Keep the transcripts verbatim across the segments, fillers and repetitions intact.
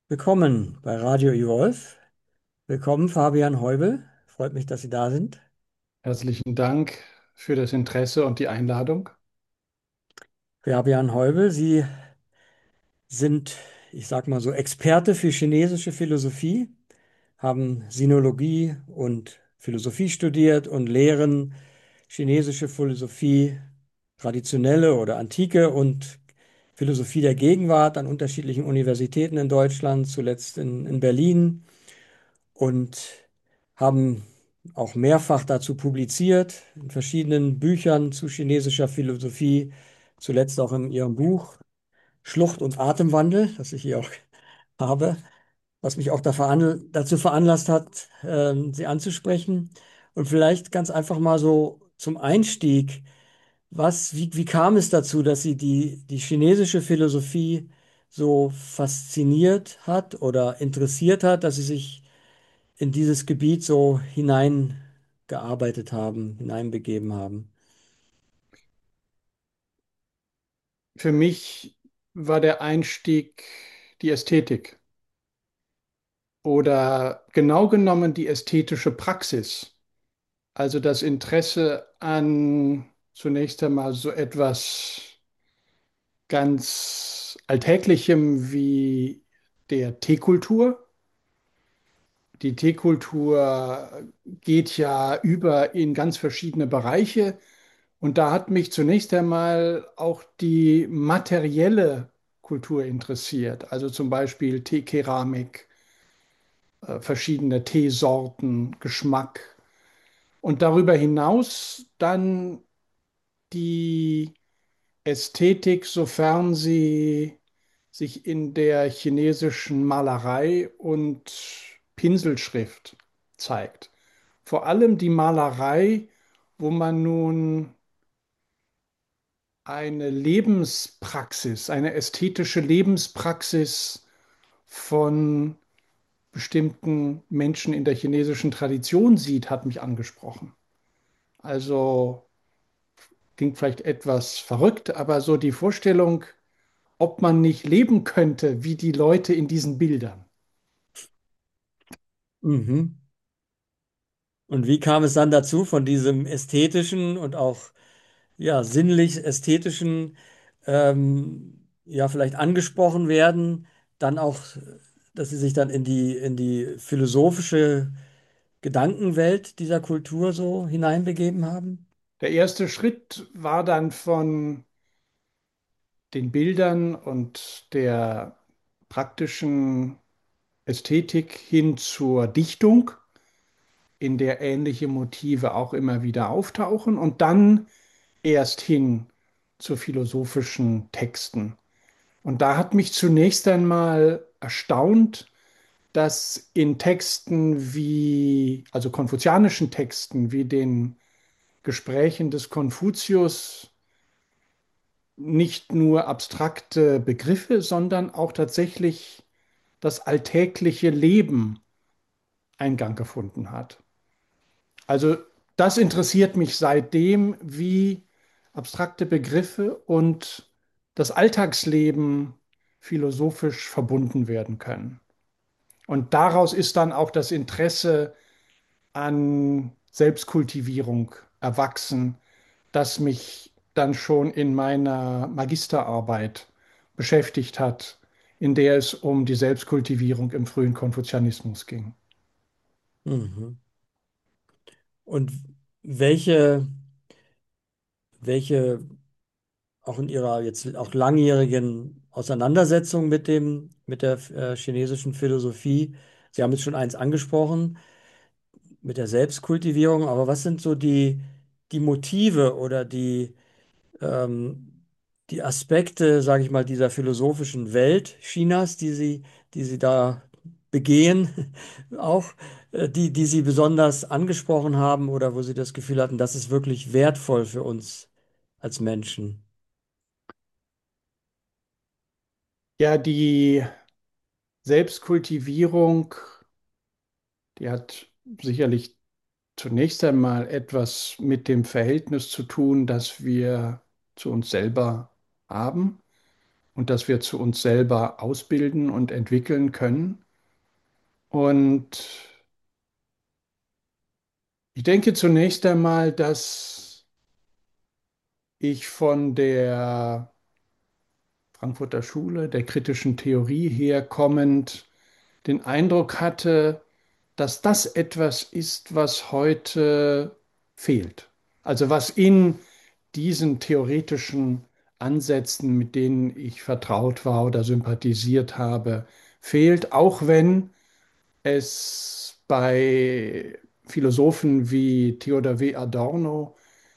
Willkommen bei Radio Evolve. Willkommen, Fabian Heubel. Freut mich, dass Sie da sind. Herzlichen Dank für das Interesse und die Einladung. Fabian Heubel, Sie sind, ich sag mal so, Experte für chinesische Philosophie, haben Sinologie und Philosophie studiert und lehren chinesische Philosophie, traditionelle oder antike und Philosophie der Gegenwart an unterschiedlichen Universitäten in Deutschland, zuletzt in, in Berlin. Und haben auch mehrfach dazu publiziert, in verschiedenen Büchern zu chinesischer Philosophie, zuletzt auch in ihrem Buch Schlucht und Atemwandel, das ich hier auch habe, was mich auch da veranl dazu veranlasst hat, ähm, sie anzusprechen. Und vielleicht ganz einfach mal so zum Einstieg, was, wie, wie kam es dazu, dass Sie die, die chinesische Philosophie so fasziniert hat oder interessiert hat, dass Sie sich in dieses Gebiet so hineingearbeitet haben, hineinbegeben haben. Für mich war der Einstieg die Ästhetik oder genau genommen die ästhetische Praxis. Also das Interesse an zunächst einmal so etwas ganz Alltäglichem wie der Teekultur. Die Teekultur geht ja über in ganz verschiedene Bereiche. Und da hat mich zunächst einmal auch die materielle Kultur interessiert, also zum Beispiel Teekeramik, äh, verschiedene Teesorten, Geschmack. Und darüber hinaus dann die Ästhetik, sofern sie sich in der chinesischen Malerei und Pinselschrift zeigt. Vor allem die Malerei, wo man nun eine Lebenspraxis, eine ästhetische Lebenspraxis von bestimmten Menschen in der chinesischen Tradition sieht, hat mich angesprochen. Also klingt vielleicht etwas verrückt, aber so die Vorstellung, ob man nicht leben könnte wie die Leute in diesen Bildern. Mhm. Und wie kam es dann dazu, von diesem ästhetischen und auch ja, sinnlich-ästhetischen, ähm, ja, vielleicht angesprochen werden, dann auch, dass Sie sich dann in die, in die philosophische Gedankenwelt dieser Kultur so hineinbegeben haben? Der erste Schritt war dann von den Bildern und der praktischen Ästhetik hin zur Dichtung, in der ähnliche Motive auch immer wieder auftauchen und dann erst hin zu philosophischen Texten. Und da hat mich zunächst einmal erstaunt, dass in Texten wie, also konfuzianischen Texten wie den Gesprächen des Konfuzius nicht nur abstrakte Begriffe, sondern auch tatsächlich das alltägliche Leben Eingang gefunden hat. Also das interessiert mich seitdem, wie abstrakte Begriffe und das Alltagsleben philosophisch verbunden werden können. Und daraus ist dann auch das Interesse an Selbstkultivierung erwachsen, das mich dann schon in meiner Magisterarbeit beschäftigt hat, in der es um die Selbstkultivierung im frühen Konfuzianismus ging. Mhm. Und welche, welche auch in Ihrer jetzt auch langjährigen Auseinandersetzung mit dem, mit der äh, chinesischen Philosophie. Sie haben jetzt schon eins angesprochen mit der Selbstkultivierung, aber was sind so die, die Motive oder die, ähm, die Aspekte, sage ich mal, dieser philosophischen Welt Chinas, die Sie, die Sie da begehen, auch, äh, die, die Sie besonders angesprochen haben oder wo Sie das Gefühl hatten, das ist wirklich wertvoll für uns als Menschen? Ja, die Selbstkultivierung, die hat sicherlich zunächst einmal etwas mit dem Verhältnis zu tun, das wir zu uns selber haben. und das wir zu uns selber ausbilden und entwickeln können. Und ich denke zunächst einmal, dass ich von der Frankfurter Schule, der kritischen Theorie herkommend, den Eindruck hatte, dass das etwas ist, was heute fehlt. Also was in diesen theoretischen Ansätzen, mit denen ich vertraut war oder sympathisiert habe, fehlt, auch wenn es bei Philosophen wie Theodor W. Adorno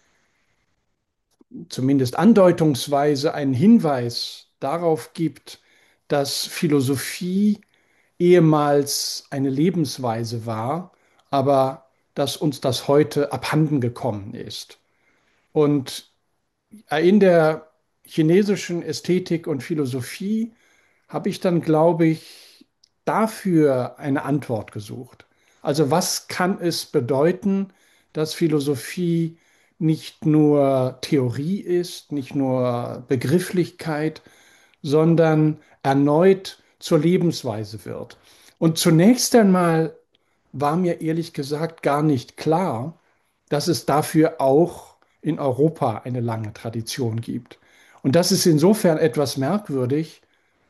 zumindest andeutungsweise einen Hinweis darauf gibt, dass Philosophie ehemals eine Lebensweise war, aber dass uns das heute abhanden gekommen ist. Und in der chinesischen Ästhetik und Philosophie habe ich dann, glaube ich, dafür eine Antwort gesucht. Also was kann es bedeuten, dass Philosophie nicht nur Theorie ist, nicht nur Begrifflichkeit, sondern erneut zur Lebensweise wird? Und zunächst einmal war mir ehrlich gesagt gar nicht klar, dass es dafür auch in Europa eine lange Tradition gibt. Und das ist insofern etwas merkwürdig,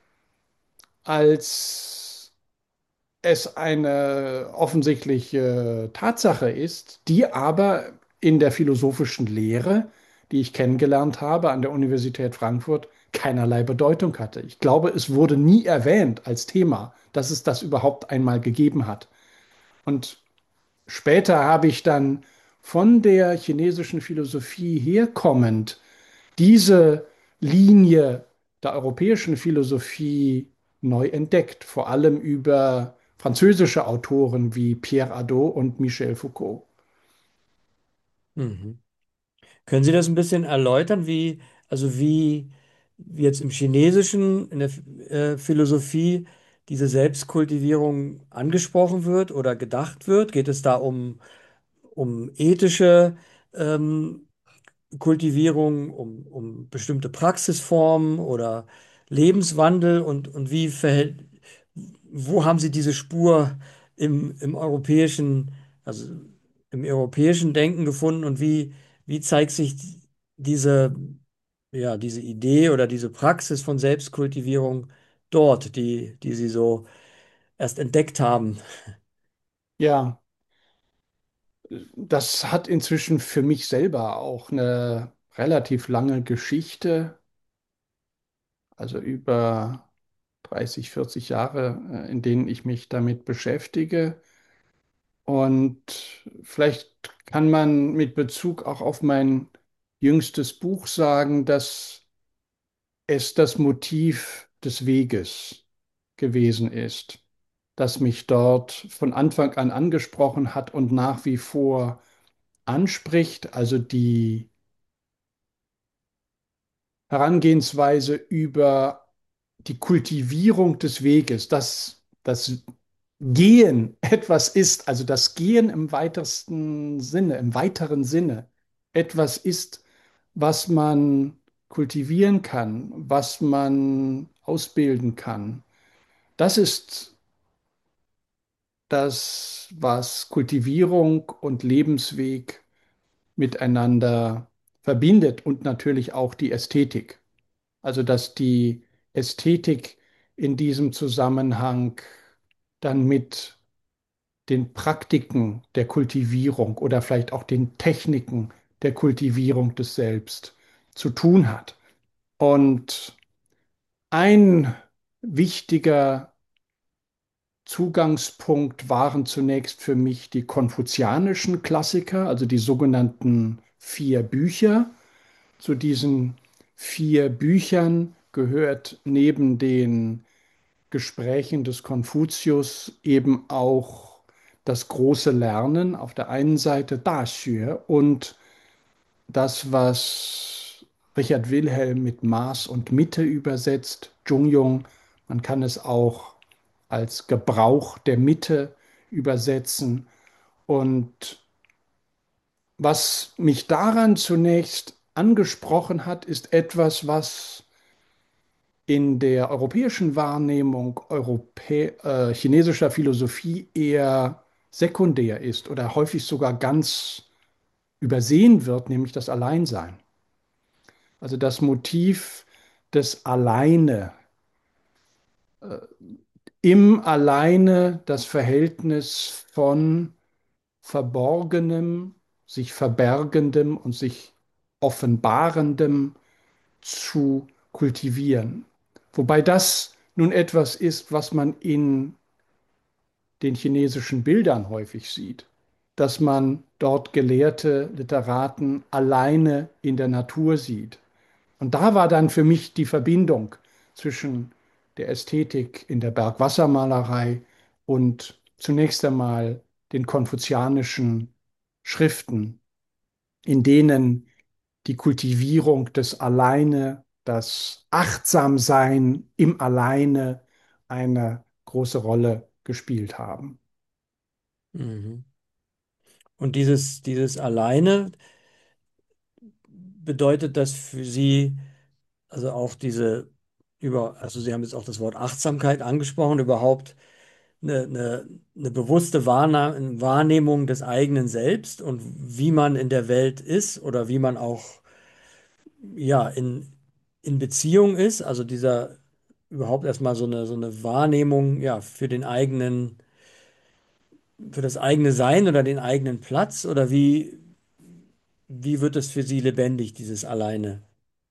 als es eine offensichtliche Tatsache ist, die aber in der philosophischen Lehre, die ich kennengelernt habe an der Universität Frankfurt, keinerlei Bedeutung hatte. Ich glaube, es wurde nie erwähnt als Thema, dass es das überhaupt einmal gegeben hat. Und später habe ich dann von der chinesischen Philosophie herkommend diese Linie der europäischen Philosophie neu entdeckt, vor allem über französische Autoren wie Pierre Hadot und Michel Foucault. Mhm. Können Sie das ein bisschen erläutern, wie, also wie, wie jetzt im Chinesischen, in der äh, Philosophie diese Selbstkultivierung angesprochen wird oder gedacht wird? Geht es da um, um ethische ähm, Kultivierung, um, um bestimmte Praxisformen oder Lebenswandel und, und wie verhält, wo haben Sie diese Spur im, im europäischen, also im europäischen Denken gefunden und wie, wie zeigt sich diese, ja, diese Idee oder diese Praxis von Selbstkultivierung dort, die, die Sie so erst entdeckt haben? Ja, das hat inzwischen für mich selber auch eine relativ lange Geschichte, also über dreißig, vierzig Jahre, äh, in denen ich mich damit beschäftige. Und vielleicht kann man mit Bezug auch auf mein jüngstes Buch sagen, dass es das Motiv des Weges gewesen ist, das mich dort von Anfang an angesprochen hat und nach wie vor anspricht, also die Herangehensweise über die Kultivierung des Weges, dass das Gehen etwas ist, also das Gehen im weitesten Sinne, im weiteren Sinne, etwas ist, was man kultivieren kann, was man ausbilden kann. Das ist das, was Kultivierung und Lebensweg miteinander verbindet und natürlich auch die Ästhetik. Also dass die Ästhetik in diesem Zusammenhang dann mit den Praktiken der Kultivierung oder vielleicht auch den Techniken der Kultivierung des Selbst zu tun hat. Und ein wichtiger Zugangspunkt waren zunächst für mich die konfuzianischen Klassiker, also die sogenannten vier Bücher. Zu diesen vier Büchern gehört neben den Gesprächen des Konfuzius eben auch das große Lernen auf der einen Seite Daxue und das, was Richard Wilhelm mit Maß und Mitte übersetzt, Zhongyong. Man kann es auch als Gebrauch der Mitte übersetzen. Und was mich daran zunächst angesprochen hat, ist etwas, was in der europäischen Wahrnehmung Europä äh, chinesischer Philosophie eher sekundär ist oder häufig sogar ganz übersehen wird, nämlich das Alleinsein. Also das Motiv des Alleine, im Alleine das Verhältnis von Verborgenem, sich Verbergendem und sich Offenbarendem zu kultivieren. Wobei das nun etwas ist, was man in den chinesischen Bildern häufig sieht, dass man dort Gelehrte, Literaten alleine in der Natur sieht. Und da war dann für mich die Verbindung zwischen der Ästhetik in der Bergwassermalerei und zunächst einmal den konfuzianischen Schriften, in denen die Kultivierung des Alleine, das Achtsamsein im Alleine eine große Rolle gespielt haben. Mhm. Und dieses, dieses Alleine, bedeutet das für Sie, also auch diese über, also Sie haben jetzt auch das Wort Achtsamkeit angesprochen, überhaupt eine, eine, eine bewusste Wahrna- Wahrnehmung des eigenen Selbst und wie man in der Welt ist oder wie man auch ja in, in Beziehung ist, also dieser überhaupt erstmal so eine, so eine Wahrnehmung ja für den eigenen, für das eigene Sein oder den eigenen Platz oder wie, wie wird es für Sie lebendig, dieses Alleine?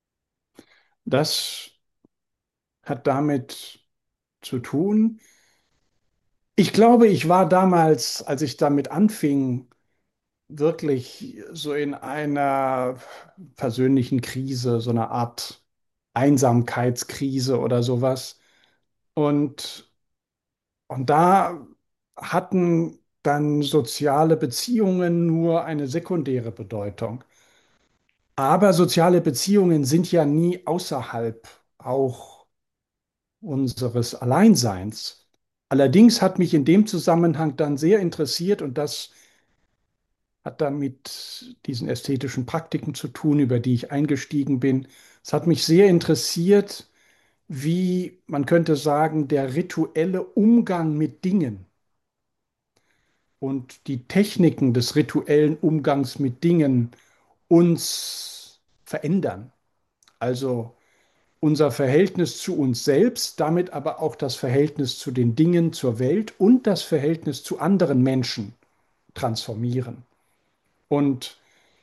Das hat damit zu tun. Ich glaube, ich war damals, als ich damit anfing, wirklich so in einer persönlichen Krise, so einer Art Einsamkeitskrise oder sowas. Und, und da hatten dann soziale Beziehungen nur eine sekundäre Bedeutung. Aber soziale Beziehungen sind ja nie außerhalb auch unseres Alleinseins. Allerdings hat mich in dem Zusammenhang dann sehr interessiert, und das hat dann mit diesen ästhetischen Praktiken zu tun, über die ich eingestiegen bin. Es hat mich sehr interessiert, wie man könnte sagen, der rituelle Umgang mit Dingen und die Techniken des rituellen Umgangs mit Dingen uns verändern. Also unser Verhältnis zu uns selbst, damit aber auch das Verhältnis zu den Dingen, zur Welt und das Verhältnis zu anderen Menschen transformieren. Und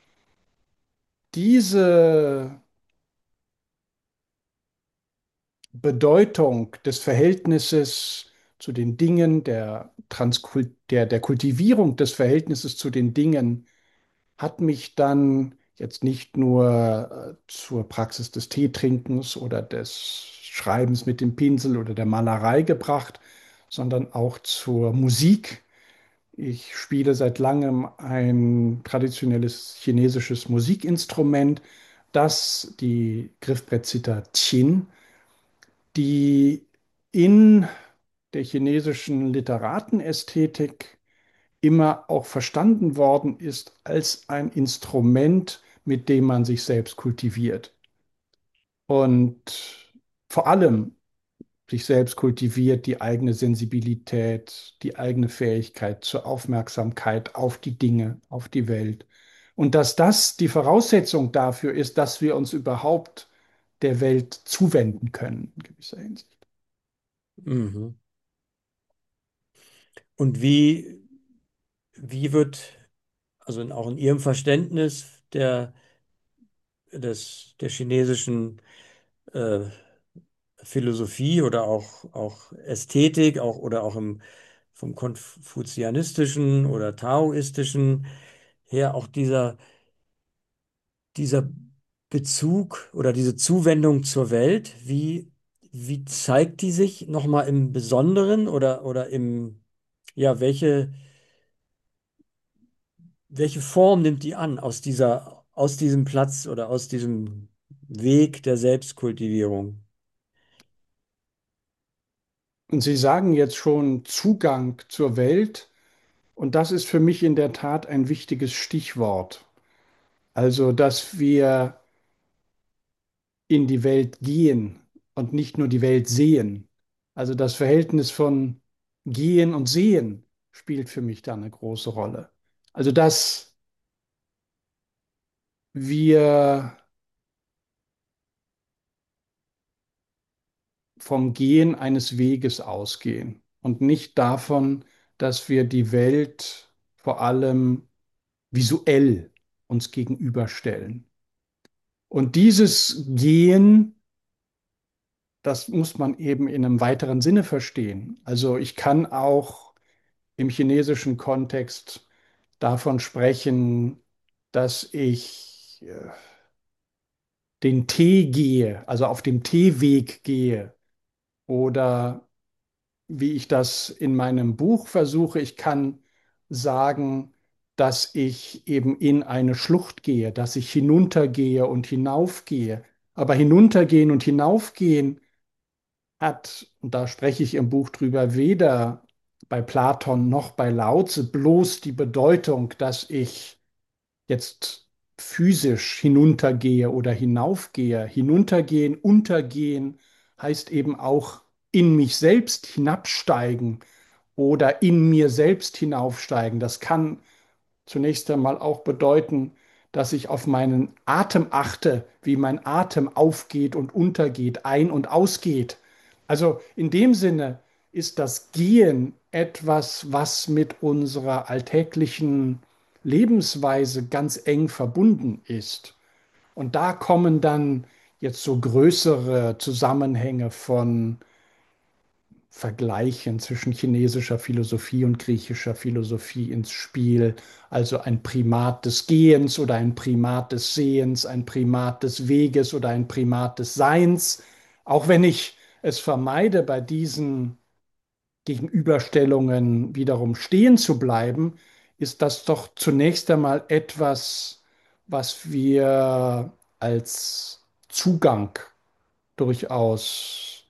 diese Bedeutung des Verhältnisses zu den Dingen, der, Transkul der, der Kultivierung des Verhältnisses zu den Dingen hat mich dann jetzt nicht nur äh, zur Praxis des Teetrinkens oder des Schreibens mit dem Pinsel oder der Malerei gebracht, sondern auch zur Musik. Ich spiele seit langem ein traditionelles chinesisches Musikinstrument, das die Griffbrettzither Qin, die in der chinesischen Literatenästhetik immer auch verstanden worden ist als ein Instrument, mit dem man sich selbst kultiviert. Und vor allem sich selbst kultiviert, die eigene Sensibilität, die eigene Fähigkeit zur Aufmerksamkeit auf die Dinge, auf die Welt. Und dass das die Voraussetzung dafür ist, dass wir uns überhaupt der Welt zuwenden können, in gewisser Hinsicht. Mhm. Und wie, wie wird, also in, auch in Ihrem Verständnis der, des, der chinesischen äh, Philosophie oder auch, auch Ästhetik, auch, oder auch im, vom konfuzianistischen oder taoistischen her, auch dieser, dieser Bezug oder diese Zuwendung zur Welt, wie, wie zeigt die sich nochmal im Besonderen oder, oder im, ja, welche welche Form nimmt die an aus dieser, aus diesem Platz oder aus diesem Weg der Selbstkultivierung? Und Sie sagen jetzt schon Zugang zur Welt, und das ist für mich in der Tat ein wichtiges Stichwort. Also, dass wir in die Welt gehen, und nicht nur die Welt sehen. Also das Verhältnis von Gehen und Sehen spielt für mich da eine große Rolle. Also dass wir vom Gehen eines Weges ausgehen und nicht davon, dass wir die Welt vor allem visuell uns gegenüberstellen. Und dieses Gehen, das muss man eben in einem weiteren Sinne verstehen. Also ich kann auch im chinesischen Kontext davon sprechen, dass ich äh, den Tee gehe, also auf dem Teeweg gehe oder wie ich das in meinem Buch versuche. Ich kann sagen, dass ich eben in eine Schlucht gehe, dass ich hinuntergehe und hinaufgehe. Aber hinuntergehen und hinaufgehen hat, und da spreche ich im Buch drüber, weder bei Platon noch bei Laozi bloß die Bedeutung, dass ich jetzt physisch hinuntergehe oder hinaufgehe. Hinuntergehen, untergehen heißt eben auch in mich selbst hinabsteigen oder in mir selbst hinaufsteigen. Das kann zunächst einmal auch bedeuten, dass ich auf meinen Atem achte, wie mein Atem aufgeht und untergeht, ein- und ausgeht. Also in dem Sinne ist das Gehen etwas, was mit unserer alltäglichen Lebensweise ganz eng verbunden ist. Und da kommen dann jetzt so größere Zusammenhänge von Vergleichen zwischen chinesischer Philosophie und griechischer Philosophie ins Spiel. Also ein Primat des Gehens oder ein Primat des Sehens, ein Primat des Weges oder ein Primat des Seins. Auch wenn ich es vermeide, bei diesen Gegenüberstellungen wiederum stehen zu bleiben, ist das doch zunächst einmal etwas, was wir als Zugang durchaus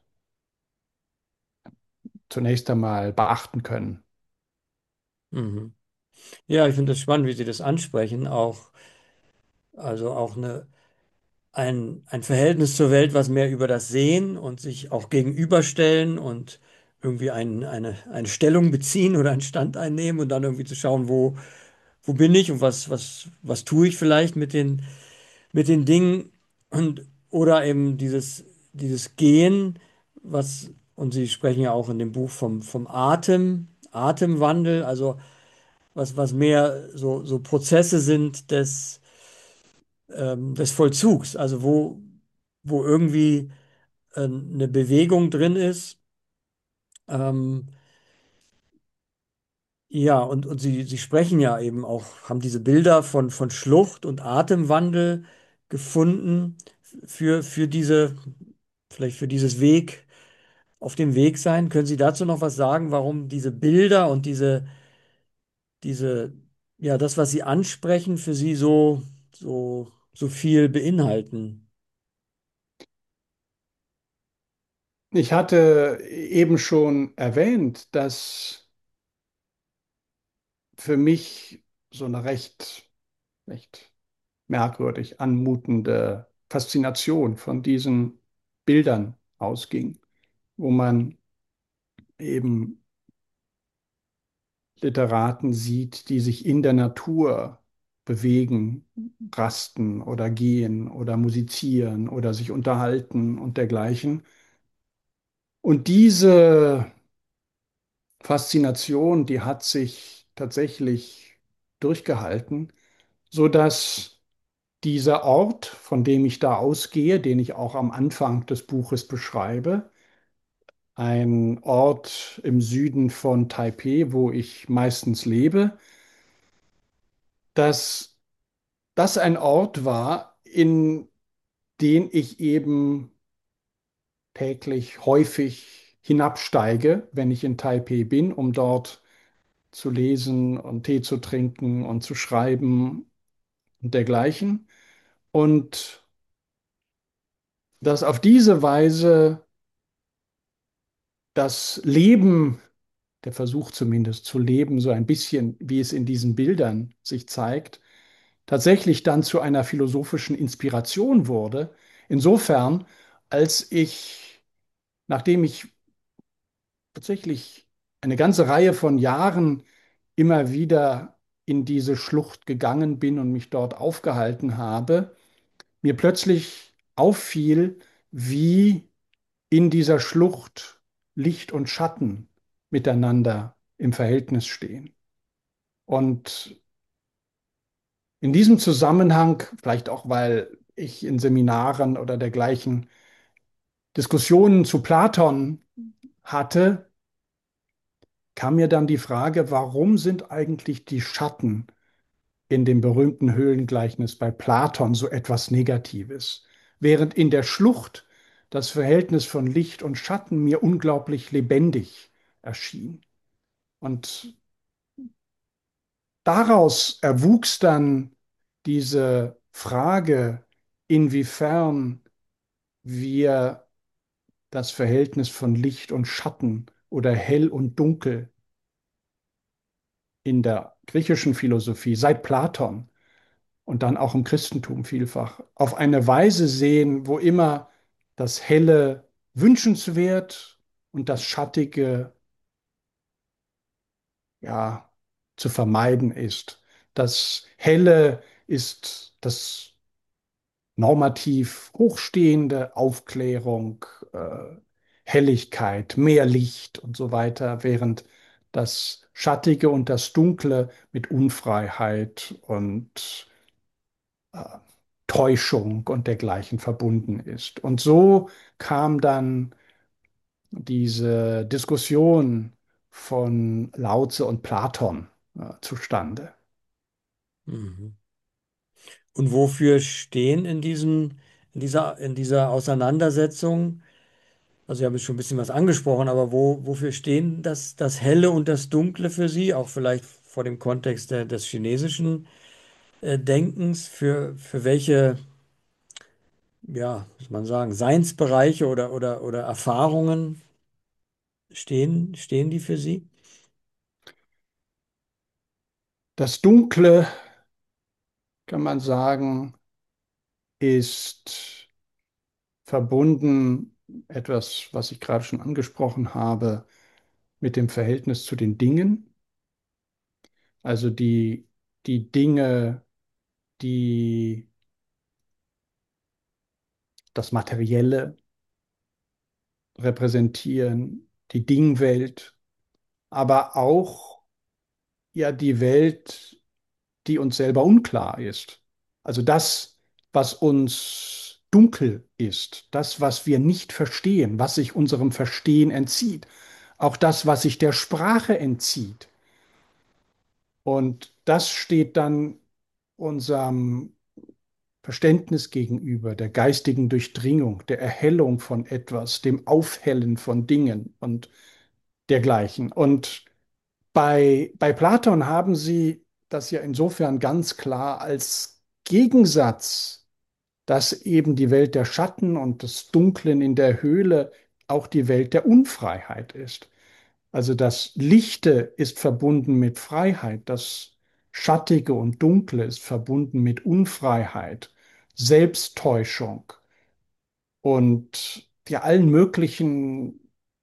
zunächst einmal beachten können. Mhm. Ja, ich finde es spannend, wie Sie das ansprechen. Auch, also auch eine, ein, ein Verhältnis zur Welt, was mehr über das Sehen und sich auch gegenüberstellen und irgendwie ein, eine, eine Stellung beziehen oder einen Stand einnehmen und dann irgendwie zu schauen, wo, wo bin ich und was, was, was tue ich vielleicht mit den, mit den Dingen und oder eben dieses, dieses Gehen, was, und Sie sprechen ja auch in dem Buch vom, vom Atem, Atemwandel, also was, was mehr so, so Prozesse sind des, ähm, des Vollzugs, also wo, wo irgendwie äh, eine Bewegung drin ist. Ähm, ja, und, und Sie, Sie sprechen ja eben auch, haben diese Bilder von, von Schlucht und Atemwandel gefunden für, für diese, vielleicht für dieses Weg, auf dem Weg sein. Können Sie dazu noch was sagen, warum diese Bilder und diese, diese, ja, das, was Sie ansprechen, für Sie so, so, so viel beinhalten? Ich hatte eben schon erwähnt, dass für mich so eine recht, recht merkwürdig anmutende Faszination von diesen Bildern ausging, wo man eben Literaten sieht, die sich in der Natur bewegen, rasten oder gehen oder musizieren oder sich unterhalten und dergleichen. Und diese Faszination, die hat sich tatsächlich durchgehalten, so dass dieser Ort, von dem ich da ausgehe, den ich auch am Anfang des Buches beschreibe, ein Ort im Süden von Taipeh, wo ich meistens lebe, dass das ein Ort war, in den ich eben täglich häufig hinabsteige, wenn ich in Taipeh bin, um dort zu lesen und Tee zu trinken und zu schreiben und dergleichen. Und dass auf diese Weise das Leben, der Versuch zumindest zu leben, so ein bisschen, wie es in diesen Bildern sich zeigt, tatsächlich dann zu einer philosophischen Inspiration wurde. Insofern, als ich nachdem ich tatsächlich eine ganze Reihe von Jahren immer wieder in diese Schlucht gegangen bin und mich dort aufgehalten habe, mir plötzlich auffiel, wie in dieser Schlucht Licht und Schatten miteinander im Verhältnis stehen. Und in diesem Zusammenhang, vielleicht auch weil ich in Seminaren oder dergleichen Diskussionen zu Platon hatte, kam mir dann die Frage, warum sind eigentlich die Schatten in dem berühmten Höhlengleichnis bei Platon so etwas Negatives, während in der Schlucht das Verhältnis von Licht und Schatten mir unglaublich lebendig erschien. Und daraus erwuchs dann diese Frage, inwiefern wir das Verhältnis von Licht und Schatten oder hell und dunkel in der griechischen Philosophie seit Platon und dann auch im Christentum vielfach auf eine Weise sehen, wo immer das Helle wünschenswert und das Schattige ja zu vermeiden ist. Das Helle ist das normativ hochstehende Aufklärung, äh, Helligkeit, mehr Licht und so weiter, während das Schattige und das Dunkle mit Unfreiheit und äh, Täuschung und dergleichen verbunden ist. Und so kam dann diese Diskussion von Laozi und Platon äh, zustande. Mhm. Und wofür stehen in diesem, in dieser, in dieser Auseinandersetzung, also ich habe jetzt schon ein bisschen was angesprochen, aber wo, wofür stehen das, das Helle und das Dunkle für Sie, auch vielleicht vor dem Kontext der, des chinesischen äh, Denkens, für, für welche, ja, muss man sagen, Seinsbereiche oder, oder, oder Erfahrungen stehen, stehen die für Sie? Das Dunkle, kann man sagen, ist verbunden, etwas, was ich gerade schon angesprochen habe, mit dem Verhältnis zu den Dingen. Also die, die Dinge, die das Materielle repräsentieren, die Dingwelt, aber auch ja die Welt, die uns selber unklar ist. Also das, was uns dunkel ist, das, was wir nicht verstehen, was sich unserem Verstehen entzieht, auch das, was sich der Sprache entzieht. Und das steht dann unserem Verständnis gegenüber, der geistigen Durchdringung, der Erhellung von etwas, dem Aufhellen von Dingen und dergleichen. Und bei, bei Platon haben sie das ja insofern ganz klar als Gegensatz, dass eben die Welt der Schatten und des Dunklen in der Höhle auch die Welt der Unfreiheit ist. Also das Lichte ist verbunden mit Freiheit, das Schattige und Dunkle ist verbunden mit Unfreiheit, Selbsttäuschung und ja allen möglichen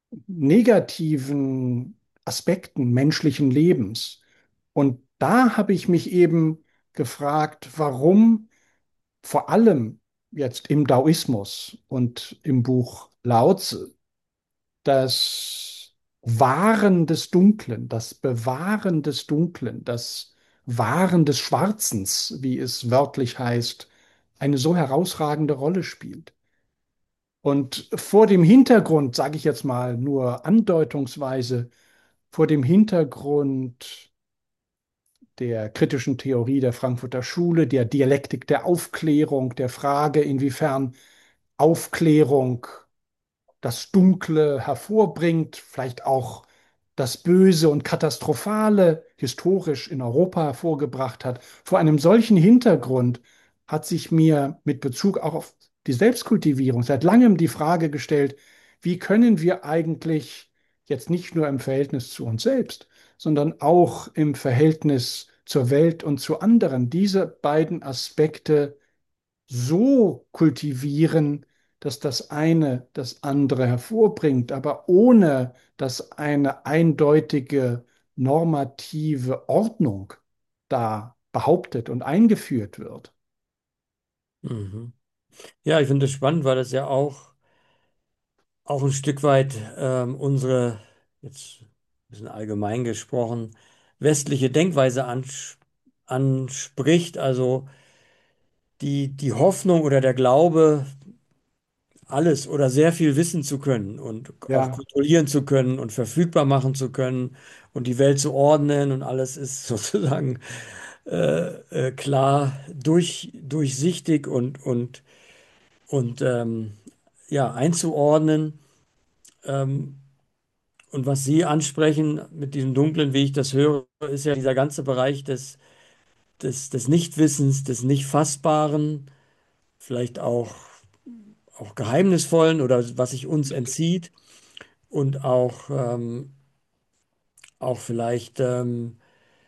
negativen Aspekten menschlichen Lebens. Und da habe ich mich eben gefragt, warum vor allem jetzt im Daoismus und im Buch Lao Tzu das Wahren des Dunklen, das Bewahren des Dunklen, das Wahren des Schwarzens, wie es wörtlich heißt, eine so herausragende Rolle spielt. Und vor dem Hintergrund, sage ich jetzt mal nur andeutungsweise, vor dem Hintergrund der kritischen Theorie der Frankfurter Schule, der Dialektik der Aufklärung, der Frage, inwiefern Aufklärung das Dunkle hervorbringt, vielleicht auch das Böse und Katastrophale historisch in Europa hervorgebracht hat. Vor einem solchen Hintergrund hat sich mir mit Bezug auch auf die Selbstkultivierung seit langem die Frage gestellt, wie können wir eigentlich jetzt nicht nur im Verhältnis zu uns selbst, sondern auch im Verhältnis zur Welt und zu anderen diese beiden Aspekte so kultivieren, dass das eine das andere hervorbringt, aber ohne dass eine eindeutige normative Ordnung da behauptet und eingeführt wird. Mhm. Ja, ich finde es spannend, weil das ja auch, auch ein Stück weit ähm, unsere, jetzt ein bisschen allgemein gesprochen, westliche Denkweise ans anspricht. Also die, die Hoffnung oder der Glaube, alles oder sehr viel wissen zu können und auch Ja, kontrollieren zu können und verfügbar machen zu können und die Welt zu ordnen und alles ist sozusagen äh, äh, klar durch, durchsichtig und, und, und ähm, ja, einzuordnen. Ähm, und was Sie ansprechen mit diesem Dunklen, wie ich das höre, ist ja dieser ganze Bereich des, des, des Nichtwissens, des Nicht-Fassbaren, vielleicht auch, auch Geheimnisvollen oder was sich uns entzieht. Und auch, ähm, auch vielleicht ähm,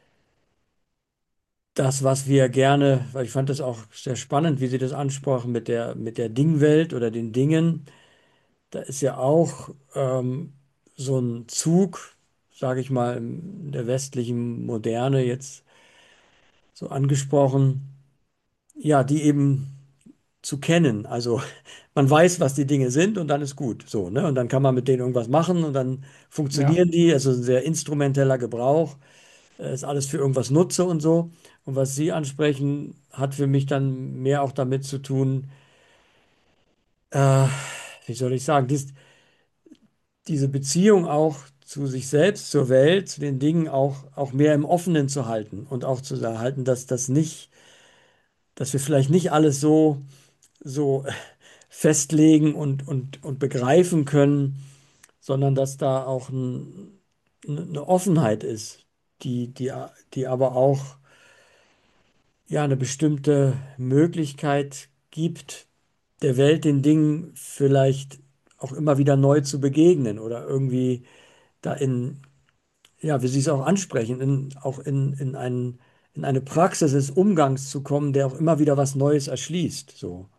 das, was wir gerne, weil ich fand das auch sehr spannend, wie Sie das ansprachen mit der, mit der Dingwelt oder den Dingen. Da ist ja auch ähm, so ein Zug, sage ich mal, in der westlichen Moderne jetzt so angesprochen, ja, die eben zu kennen. Also man weiß, was die Dinge sind und dann ist gut. So, ne? Und dann kann man mit denen irgendwas machen und dann ja, funktionieren die. Also ein sehr instrumenteller Gebrauch. äh, ist alles für irgendwas nutze und so. Und was Sie ansprechen, hat für mich dann mehr auch damit zu tun, äh, wie soll ich sagen, dies, diese Beziehung auch zu sich selbst, zur Welt, zu den Dingen auch, auch mehr im Offenen zu halten und auch zu halten, dass das nicht, dass wir vielleicht nicht alles so, so festlegen und, und, und begreifen können, sondern dass da auch ein, eine Offenheit ist, die, die, die aber auch ja eine bestimmte Möglichkeit gibt, der Welt, den Dingen vielleicht auch immer wieder neu zu begegnen oder irgendwie da in, ja, wie Sie es auch ansprechen, in, auch in, in einen, in eine Praxis des Umgangs zu kommen, der auch immer wieder was Neues erschließt. So.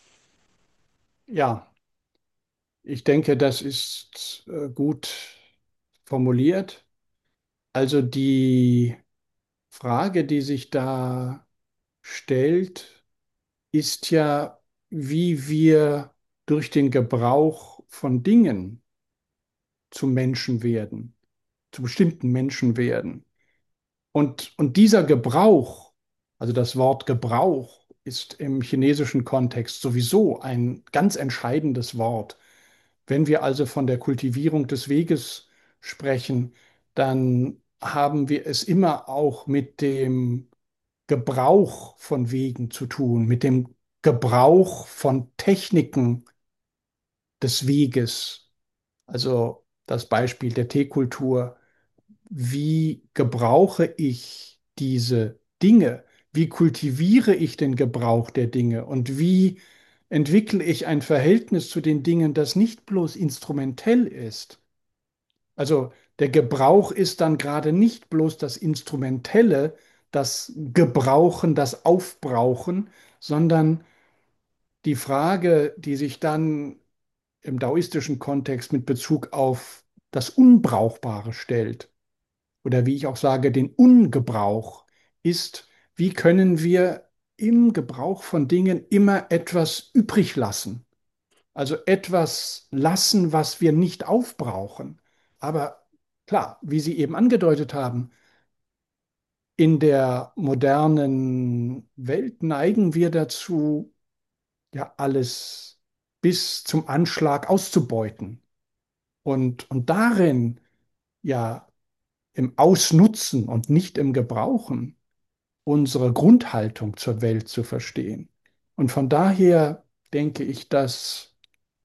ja, ich denke, das ist äh, gut formuliert. Also die Frage, die sich da stellt, ist ja, wie wir durch den Gebrauch von Dingen zu Menschen werden, zu bestimmten Menschen werden. Und, und dieser Gebrauch, also das Wort Gebrauch, ist im chinesischen Kontext sowieso ein ganz entscheidendes Wort. Wenn wir also von der Kultivierung des Weges sprechen, dann haben wir es immer auch mit dem Gebrauch von Wegen zu tun, mit dem Gebrauch von Techniken des Weges. Also das Beispiel der Teekultur. Wie gebrauche ich diese Dinge? Wie kultiviere ich den Gebrauch der Dinge? Und wie entwickle ich ein Verhältnis zu den Dingen, das nicht bloß instrumentell ist? Also der Gebrauch ist dann gerade nicht bloß das Instrumentelle, das Gebrauchen, das Aufbrauchen, sondern die Frage, die sich dann im daoistischen Kontext mit Bezug auf das Unbrauchbare stellt, oder wie ich auch sage, den Ungebrauch, ist, wie können wir im Gebrauch von Dingen immer etwas übrig lassen? Also etwas lassen, was wir nicht aufbrauchen. Aber klar, wie Sie eben angedeutet haben, in der modernen Welt neigen wir dazu, ja, alles bis zum Anschlag auszubeuten. Und, und darin, ja, im Ausnutzen und nicht im Gebrauchen, unsere Grundhaltung zur Welt zu verstehen. Und von daher denke ich, dass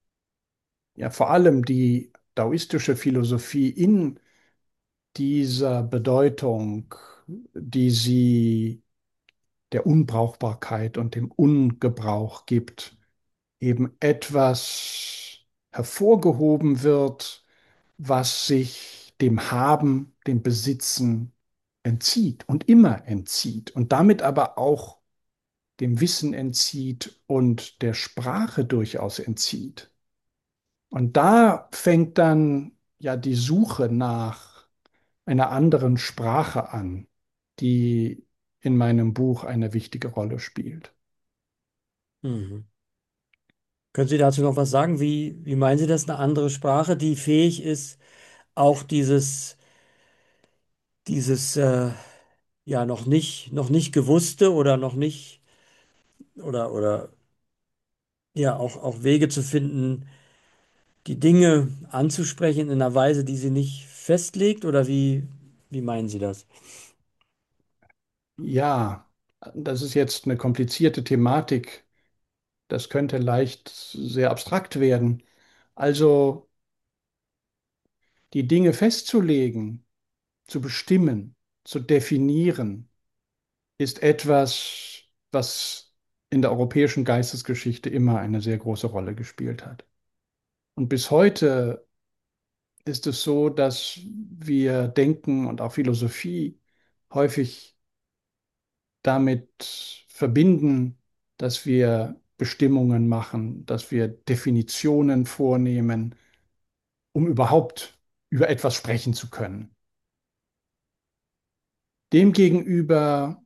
ja vor allem die daoistische Philosophie in dieser Bedeutung, die sie der Unbrauchbarkeit und dem Ungebrauch gibt, eben etwas hervorgehoben wird, was sich dem Haben, dem Besitzen entzieht und immer entzieht und damit aber auch dem Wissen entzieht und der Sprache durchaus entzieht. Und da fängt dann ja die Suche nach einer anderen Sprache an, die in meinem Buch eine wichtige Rolle spielt. Mhm. Können Sie dazu noch was sagen? Wie, wie meinen Sie das, eine andere Sprache, die fähig ist, auch dieses, dieses äh, ja noch nicht, noch nicht gewusste oder noch nicht oder, oder ja auch, auch Wege zu finden, die Dinge anzusprechen in einer Weise, die sie nicht festlegt? Oder wie, wie meinen Sie das? Ja, das ist jetzt eine komplizierte Thematik. Das könnte leicht sehr abstrakt werden. Also die Dinge festzulegen, zu bestimmen, zu definieren, ist etwas, was in der europäischen Geistesgeschichte immer eine sehr große Rolle gespielt hat. Und bis heute ist es so, dass wir Denken und auch Philosophie häufig damit verbinden, dass wir Bestimmungen machen, dass wir Definitionen vornehmen, um überhaupt über etwas sprechen zu können. Demgegenüber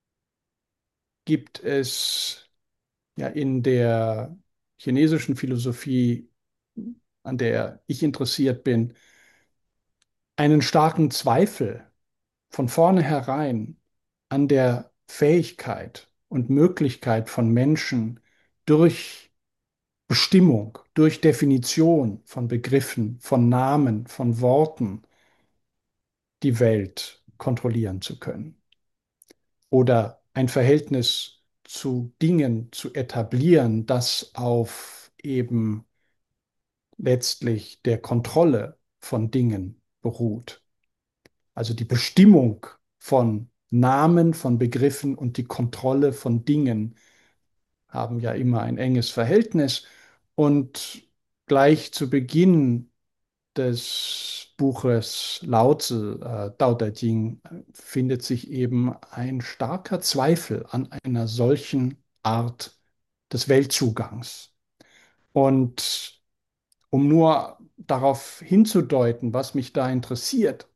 gibt es ja in der chinesischen Philosophie, an der ich interessiert bin, einen starken Zweifel von vornherein an der Fähigkeit und Möglichkeit von Menschen durch Bestimmung, durch Definition von Begriffen, von Namen, von Worten die Welt kontrollieren zu können oder ein Verhältnis zu Dingen zu etablieren, das auf eben letztlich der Kontrolle von Dingen beruht. Also die Bestimmung von Namen, von Begriffen und die Kontrolle von Dingen haben ja immer ein enges Verhältnis. Und gleich zu Beginn des Buches Lao Tzu, äh, Tao Te Ching, findet sich eben ein starker Zweifel an einer solchen Art des Weltzugangs. Und um nur darauf hinzudeuten, was mich da interessiert,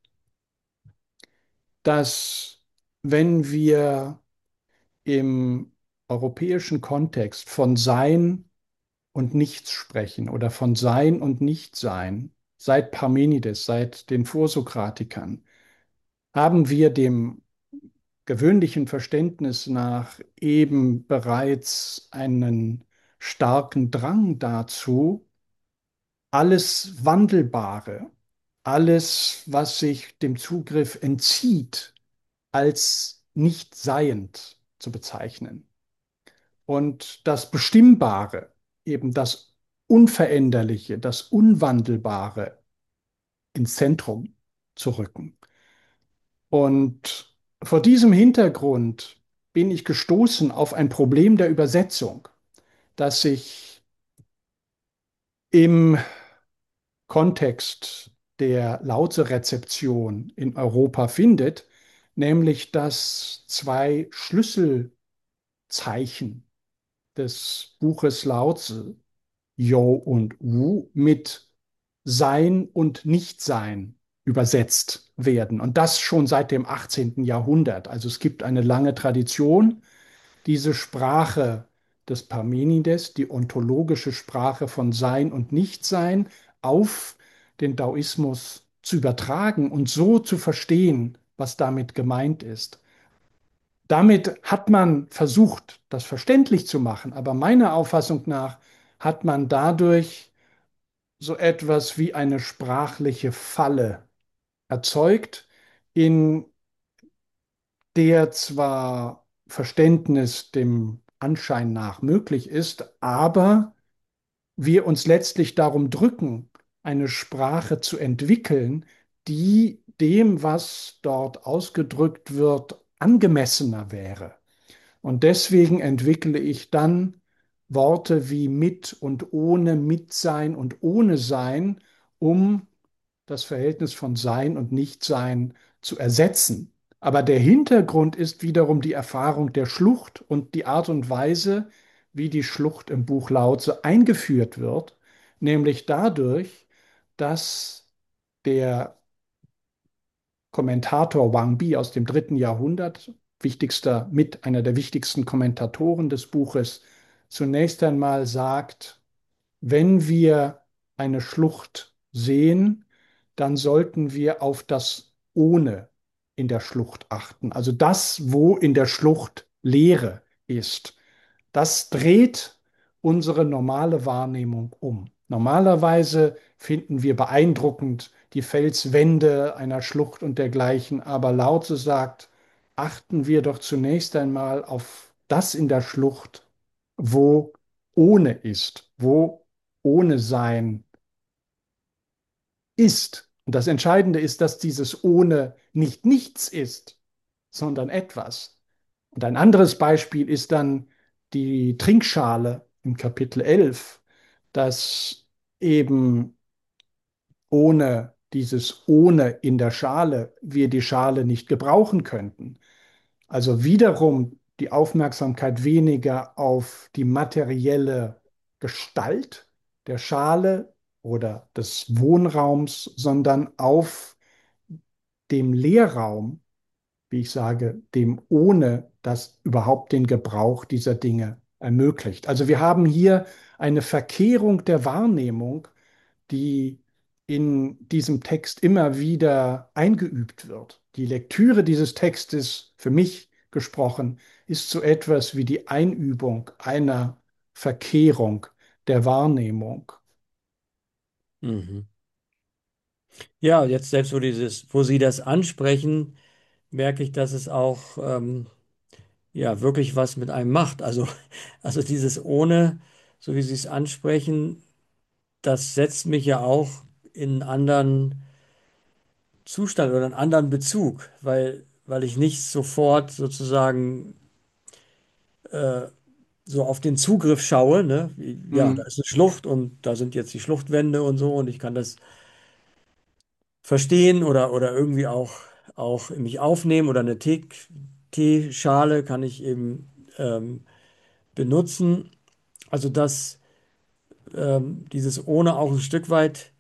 dass wenn wir im europäischen Kontext von Sein und Nichts sprechen oder von Sein und Nichtsein, seit Parmenides, seit den Vorsokratikern, haben wir dem gewöhnlichen Verständnis nach eben bereits einen starken Drang dazu, alles Wandelbare, alles, was sich dem Zugriff entzieht, als nicht seiend zu bezeichnen. Und das Bestimmbare, eben das Unveränderliche, das Unwandelbare ins Zentrum zu rücken. Und vor diesem Hintergrund bin ich gestoßen auf ein Problem der Übersetzung, das sich im Kontext der Laute-Rezeption in Europa findet, nämlich dass zwei Schlüsselzeichen des Buches Lao Tzu, Yo und Wu, mit Sein und Nichtsein übersetzt werden. Und das schon seit dem achtzehnten Jahrhundert. Also es gibt eine lange Tradition, diese Sprache des Parmenides, die ontologische Sprache von Sein und Nichtsein, auf den Daoismus zu übertragen und so zu verstehen, was damit gemeint ist. Damit hat man versucht, das verständlich zu machen, aber meiner Auffassung nach hat man dadurch so etwas wie eine sprachliche Falle erzeugt, in der zwar Verständnis dem Anschein nach möglich ist, aber wir uns letztlich darum drücken, eine Sprache zu entwickeln, die dem, was dort ausgedrückt wird, angemessener wäre. Und deswegen entwickle ich dann Worte wie mit und ohne, mit sein und ohne sein, um das Verhältnis von Sein und Nichtsein zu ersetzen. Aber der Hintergrund ist wiederum die Erfahrung der Schlucht und die Art und Weise, wie die Schlucht im Buch Laozi eingeführt wird, nämlich dadurch, dass der Kommentator Wang Bi aus dem dritten Jahrhundert, wichtigster, mit einer der wichtigsten Kommentatoren des Buches, zunächst einmal sagt, wenn wir eine Schlucht sehen, dann sollten wir auf das Ohne in der Schlucht achten. Also das, wo in der Schlucht Leere ist. Das dreht unsere normale Wahrnehmung um. Normalerweise finden wir beeindruckend die Felswände einer Schlucht und dergleichen, aber Laozi sagt, achten wir doch zunächst einmal auf das in der Schlucht, wo ohne ist, wo ohne sein ist. Und das Entscheidende ist, dass dieses ohne nicht nichts ist, sondern etwas. Und ein anderes Beispiel ist dann die Trinkschale im Kapitel elf, dass eben ohne dieses ohne in der Schale wir die Schale nicht gebrauchen könnten. Also wiederum die Aufmerksamkeit weniger auf die materielle Gestalt der Schale oder des Wohnraums, sondern auf dem Leerraum, wie ich sage, dem ohne das überhaupt den Gebrauch dieser Dinge ermöglicht. Also wir haben hier eine Verkehrung der Wahrnehmung, die in diesem Text immer wieder eingeübt wird. Die Lektüre dieses Textes, für mich gesprochen, ist so etwas wie die Einübung einer Verkehrung der Wahrnehmung. Mhm. Ja, jetzt selbst wo dieses, wo Sie das ansprechen, merke ich, dass es auch ähm, ja wirklich was mit einem macht. Also, also dieses ohne, so wie Sie es ansprechen, das setzt mich ja auch in einen anderen Zustand oder einen anderen Bezug, weil, weil ich nicht sofort sozusagen äh, so auf den Zugriff schaue, ne? Wie- Ja, da Hm. ist eine Schlucht und da sind jetzt die Schluchtwände und so und ich kann das verstehen oder, oder irgendwie auch, auch in mich aufnehmen oder eine Tee, Teeschale kann ich eben ähm, benutzen. Also dass ähm, dieses ohne auch ein Stück weit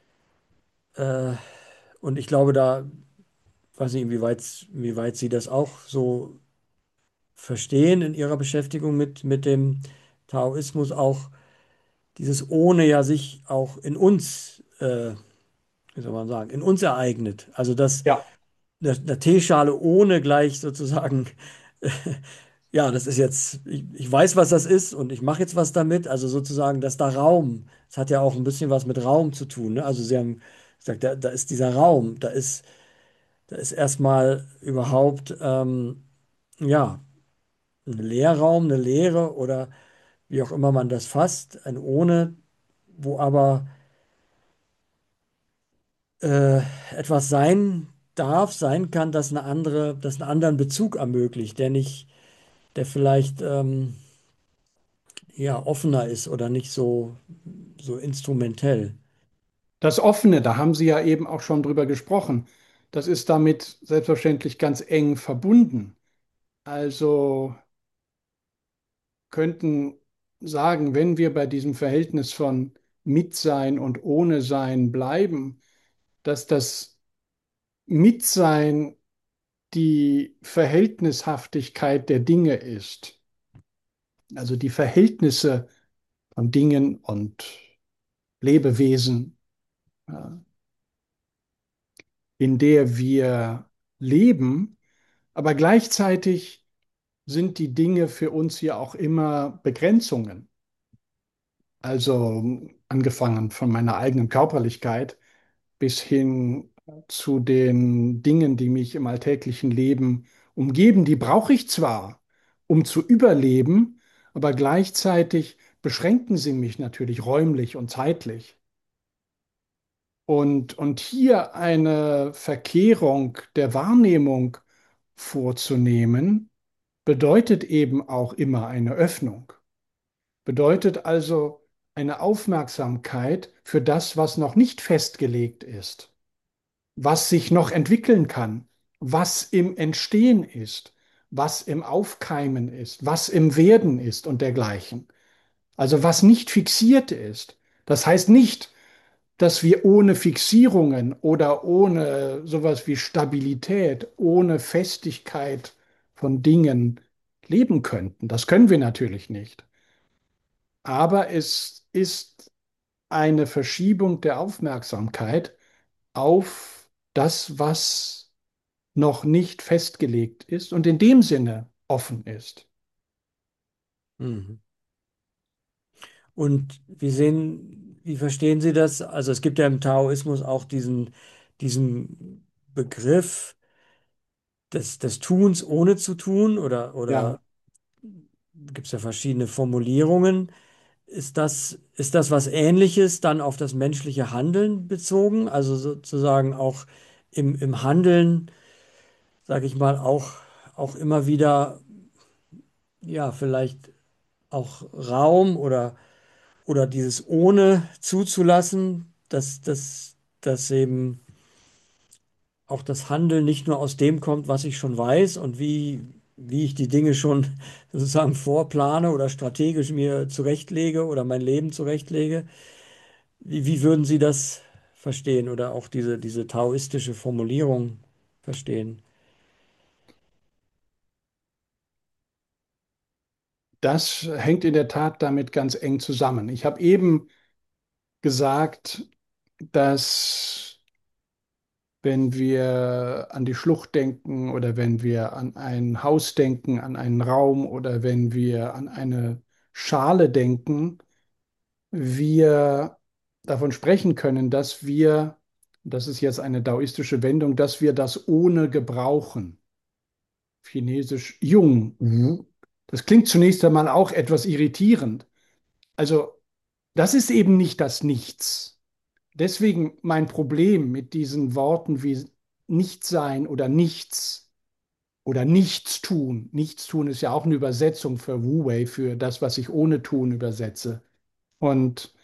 äh, und ich glaube, da weiß nicht, inwieweit, inwieweit Sie das auch so verstehen in Ihrer Beschäftigung mit, mit dem Taoismus, auch dieses ohne ja sich auch in uns, äh, wie soll man sagen, in uns ereignet. Also dass Ja, eine, eine Teeschale ohne gleich sozusagen, ja, das ist jetzt, ich, ich weiß, was das ist und ich mache jetzt was damit. Also sozusagen, dass da Raum, das hat ja auch ein bisschen was mit Raum zu tun. Ne? Also Sie haben gesagt, da, da ist dieser Raum, da ist, da ist erstmal überhaupt, ähm, ja, ein Leerraum, eine Leere oder wie auch immer man das fasst, ein ohne, wo aber äh, etwas sein darf, sein kann, das eine andere, das einen anderen Bezug ermöglicht, der nicht, der vielleicht ähm, ja offener ist oder nicht so, so instrumentell. das Offene, da haben Sie ja eben auch schon drüber gesprochen, das ist damit selbstverständlich ganz eng verbunden. Also könnten sagen, wenn wir bei diesem Verhältnis von Mitsein und Ohne-Sein bleiben, dass das Mitsein die Verhältnishaftigkeit der Dinge ist, also die Verhältnisse von Dingen und Lebewesen, äh, in der wir leben, aber gleichzeitig sind die Dinge für uns ja auch immer Begrenzungen. Also angefangen von meiner eigenen Körperlichkeit bis hin zu den Dingen, die mich im alltäglichen Leben umgeben. Die brauche ich zwar, um zu überleben, aber gleichzeitig beschränken sie mich natürlich räumlich und zeitlich. Und, und hier eine Verkehrung der Wahrnehmung vorzunehmen, bedeutet eben auch immer eine Öffnung. Bedeutet also eine Aufmerksamkeit für das, was noch nicht festgelegt ist, was sich noch entwickeln kann. was im Entstehen ist, was im Aufkeimen ist, was im Werden ist und dergleichen. Also was nicht fixiert ist. Das heißt nicht, dass wir ohne Fixierungen oder ohne sowas wie Stabilität, ohne Festigkeit von Dingen leben könnten. Das können wir natürlich nicht. Aber es ist eine Verschiebung der Aufmerksamkeit auf das, was noch nicht festgelegt ist und in dem Sinne offen ist. Mhm. Und wie sehen, wie verstehen Sie das? Also es gibt ja im Taoismus auch diesen, diesen Begriff des, des Tuns ohne zu tun oder, Ja, oder gibt es ja verschiedene Formulierungen. Ist das, ist das was Ähnliches dann auf das menschliche Handeln bezogen? Also sozusagen auch im, im Handeln, sage ich mal, auch, auch immer wieder, ja, vielleicht auch Raum oder, oder dieses ohne zuzulassen, dass, dass, dass eben auch das Handeln nicht nur aus dem kommt, was ich schon weiß und wie, wie ich die Dinge schon sozusagen vorplane oder strategisch mir zurechtlege oder mein Leben zurechtlege. Wie, wie würden Sie das verstehen oder auch diese, diese taoistische Formulierung verstehen? das hängt in der Tat damit ganz eng zusammen. Ich habe eben gesagt, dass wenn wir an die Schlucht denken oder wenn wir an ein Haus denken, an einen Raum oder wenn wir an eine Schale denken, wir davon sprechen können, dass wir, das ist jetzt eine daoistische Wendung, dass wir das ohne gebrauchen. Chinesisch Jung. Mhm. Das klingt zunächst einmal auch etwas irritierend. Also, das ist eben nicht das Nichts. Deswegen mein Problem mit diesen Worten wie Nichtsein oder Nichts oder Nichtstun. Nichtstun ist ja auch eine Übersetzung für Wu-Wei, für das, was ich ohne Tun übersetze. Und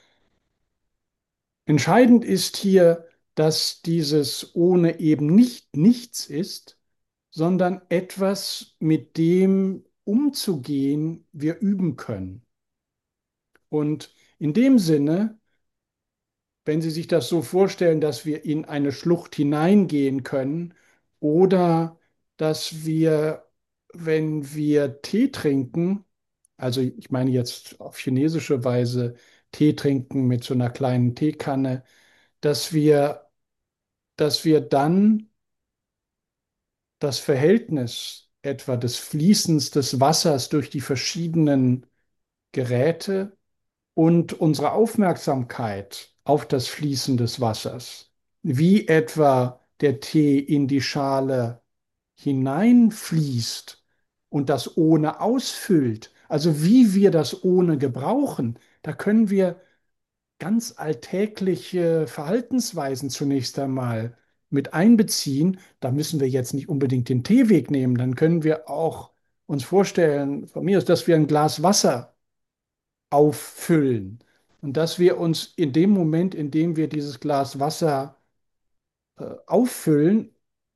entscheidend ist hier, dass dieses ohne eben nicht nichts ist, sondern etwas, mit dem umzugehen wir üben können. Und in dem Sinne, wenn Sie sich das so vorstellen, dass wir in eine Schlucht hineingehen können oder dass wir, wenn wir Tee trinken, also ich meine jetzt auf chinesische Weise Tee trinken mit so einer kleinen Teekanne, dass wir, dass wir dann das Verhältnis etwa des Fließens des Wassers durch die verschiedenen Geräte und unsere Aufmerksamkeit auf das Fließen des Wassers, wie etwa der Tee in die Schale hineinfließt und das ohne ausfüllt, also wie wir das ohne gebrauchen, da können wir ganz alltägliche Verhaltensweisen zunächst einmal mit einbeziehen. Da müssen wir jetzt nicht unbedingt den Teeweg nehmen. Dann können wir auch uns vorstellen, von mir aus, dass wir ein Glas Wasser auffüllen und dass wir uns in dem Moment, in dem wir dieses Glas Wasser äh, auffüllen,